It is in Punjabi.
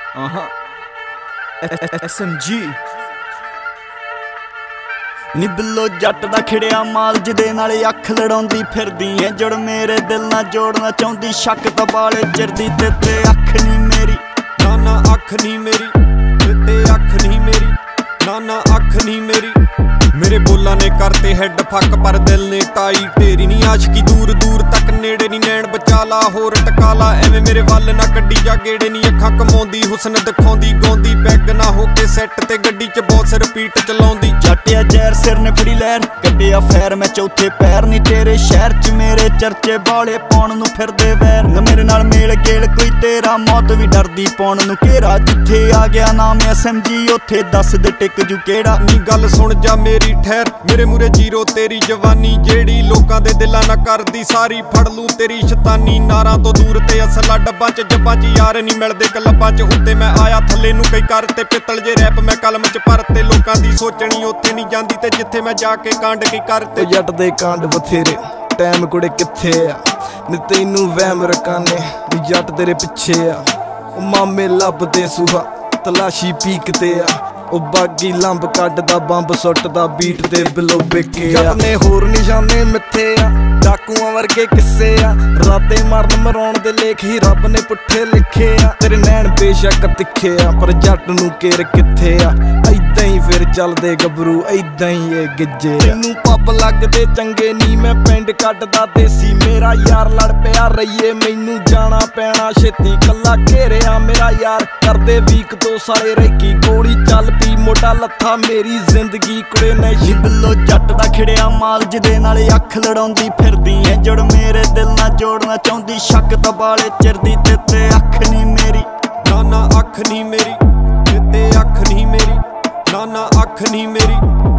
SMG ਨਿਬਲੋ ਜੱਟ ਦਾ ਖਿੜਿਆ ਮਾਲ ਜਿਹਦੇ ਨਾਲ ਅੱਖ ਲੜਾਉਂਦੀ ਫਿਰਦੀ ਐ ਜੁੜ ਮੇਰੇ ਦਿਲ ਨਾਲ ਜੋੜਨਾ ਚਾਹੁੰਦੀ ਸ਼ੱਕ ਤਾਂ ਬਾਲੇ ਚਿਰਦੀ ਤੇ ਅੱਖ ਨਹੀਂ ਮੇਰੀ ਨਾ ਅੱਖ ਨਹੀਂ ਮੇਰੀ ਤੇ ਅੱਖ ਨਹੀਂ ਮੇਰੀ ਨਾ ਅੱਖ ਨਹੀਂ ਮੇਰੀ ਮੇਰੇ ਬੋਲਾਂ ਨੇ ਕਰਤੇ ਹੈਡ ਫੱਕ ਪਰ ਦਿਲ ਨੇ ਟਾਈ ਢੇਰੀ ਨਹੀਂ ਆਸ਼ਕੀ ਦੂਰ ਦੂਰ ਤੱਕ ਨੇੜੇ ਨਹੀਂ ਨੈਣ ਬਚਾ ਲਾ ਹੋਰ ਟਕਾ ਲਾ ਐਵੇਂ ਮੇਰੇ ਵੱਲ ਨਾ ਕੱਢੀ ਜਾ ਗੇੜੇ ਨਹੀਂ ਅੱਖਾਂ ਕਮਾਉਂਦੀ ਹੁਸਨ ਦਿਖਾਉਂਦੀ ਗਾਉਂਦੀ ਪੈਗ ਨਾ ਹੋ ਕੇ ਸੈੱਟ ਤੇ ਗੱਡੀ 'ਚ ਬੌਸ ਰਿਪੀਟ ਚਲਾਉਂਦੀ ਜੱਟਿਆ ਜ਼ਹਿਰ ਸਿਰ ਨੇ ਫੜੀ ਲਹਿਰ ਕੱਢਿਆ ਫੈਰ ਮੈਂ ਚੌਥੇ ਪੈਰ ਨਹੀਂ ਤੇਰੇ ਸ਼ਹਿਰ 'ਚ ਮੇਰੇ ਚਰਚੇ ਬਾਲੇ ਪਾਉਣ ਨੂੰ ਫਿਰਦੇ ਵੈਰ ਨਾ ਮੇਰੇ ਨਾਲ ਮੇਲ ਗੇਲ ਕੋਈ ਤੇਰਾ ਮੌਤ ਵੀ ਡਰਦੀ ਪਾਉਣ ਨੂੰ ਘੇਰਾ ਜਿੱਥੇ ਆ ਗਿਆ ਨਾਮ SMG ਉੱਥੇ ਦੱਸ ਦੇ ਟਿਕ ਜੂ ਕਿਹੜਾ ਨੀ ਗੱਲ ਸੁਣ ਜਾ ਮੇਰੀ ਠਹਿਰ ਮੇਰੇ ਮੂਰੇ ਜੀਰੋ ਤੇਰੀ ਜਵਾਨੀ ਜਿਹੜੀ ਲੋਕਾਂ ਦੇ ਦਿਲਾਂ ਨਾ ਕਰਦੀ ਸਾਰੀ ਫੜ ਲੂ ਤੇਰੀ ਸ਼ੈਤਾਨੀ ਨਾਰਾਂ ਤੋਂ ਦੂਰ ਤੇ ਅਸਲਾ ਡੱਬਾਂ 'ਚ ਜੱਬਾਂ 'ਚ ਯਾਰ ਨਹੀਂ ਮਿਲਦੇ ਕਲੱਬਾਂ 'ਚ ਉੱਤੇ ਮੈਂ ਆਇਆ ਥੱਲੇ ਨੂੰ ਕਈ ਕਰ ਤੇ ਪਿੱਤਲ ਜੇ ਰੈਪ ਮੈਂ ਕਲਮ 'ਚ ਭਰ ਤੇ ਲੋਕਾਂ ਦੀ ਸੋਚਣੀ ਉੱਥੇ ਨਹੀਂ ਜਾਂਦੀ ਤੇ ਜਿੱਥੇ ਮੈਂ ਜਾ ਕੇ ਕਾਂਡ ਕੀ ਕਰ ਤੇ ਜੱਟ ਦੇ ਕਾਂਡ ਬਥੇਰੇ ਟਾਈਮ ਕੁੜੇ ਕਿੱਥੇ ਆ ਨੀ ਤੈਨੂੰ ਵਹਿਮ ਰਕਾਨੇ ਨੀ ਜੱਟ ਤੇਰੇ ਪਿੱਛੇ ਆ ਉਹ ਮਾਮੇ ਲੱਭਦੇ ਸੂਹਾ ਤਲਾਸ਼ੀ ਪੀਕ ਤੇ ਆ ਉਹ ਬਾਗੀ ਲੰਬ ਕੱਢਦਾ ਬੰਬ ਸੁੱਟਦਾ ਬੀਟ ਤੇ ਬਿਲੋ ਬਿਕੇ ਆ ਜੱਟ ਨੇ ਹੋਰ ਨਿਸ਼ਾਨੇ ਮਿੱਥੇ ਆ ਡਾਕੂਆਂ ਵਰਗੇ ਕਿੱਸੇ ਆ ਰਾਤੇ ਮਰਨ ਮਰਾਉਣ ਦੇ ਲੇਖ ਹੀ ਰੱਬ ਨੇ ਪੁੱਠੇ ਲਿਖੇ ਆ ਤੇਰੇ ਨੈਣ ਬੇਸ਼ੱਕ ਤਿੱਖੇ ਆ ਪਰ ਜੱਟ ਨੂੰ ਕੇਰ ਕਿੱਥੇ ਆ ਏਦਾਂ ਹੀ ਫਿਰ ਚੱਲਦੇ ਗੱਭਰੂ ਏਦਾਂ ਹੀ ਇਹ ਗਿੱਜੇ ਤੈਨੂੰ ਪੱਬ ਲੱਗਦੇ ਚੰਗੇ ਨੀ ਮੈਂ ਪਿੰਡ ਕੱਢਦਾ ਦੇਸੀ ਮੇਰਾ ਯਾਰ ਲੜ ਪਿਆ ਰਹੀਏ ਮੈਨੂੰ ਜਾਣਾ ਪੈਣਾ ਛੇਤੀ ਕੱਲਾ ਘੇਰਿਆ ਮੇਰਾ ਯਾਰ ਕਰਦੇ ਵੀਕ ਦੋ ਸਾਲੇ ਰੈਕੀ ਗੋਲੀ ਚੱਲ ਪੀ ਮੋਢਾ ਲੱਥਾ ਮੇਰੀ ਜ਼ਿੰਦਗੀ ਕੁੜੇ ਨਹੀਂ ਨਿਬਲੋ ਜੱਟ ਦਾ ਖਿੜਿਆ ਮਾਲ ਜਿਹਦੇ ਨਾਲ ਅੱਖ ਲੜਾਉਂਦੀ ਫਿਰਦੀ ਐ ਜੁੜ ਮੇਰੇ ਦਿਲ ਨਾਲ ਜੋੜਨਾ ਚਾਹੁੰਦੀ ਸ਼ੱਕ ਤਾਂ ਬਾਲੇ ਚਿਰਦੀ ਤੇ ਅੱਖ ਨਹੀਂ ਮੇਰੀ ਨਾ ਅੱਖ ਨਹੀਂ ਮੇਰੀ ਤੇ ਅੱਖ ਨਹੀਂ ਮੇਰੀ ਨਾ ਅੱਖ ਨਹੀਂ ਮੇਰੀ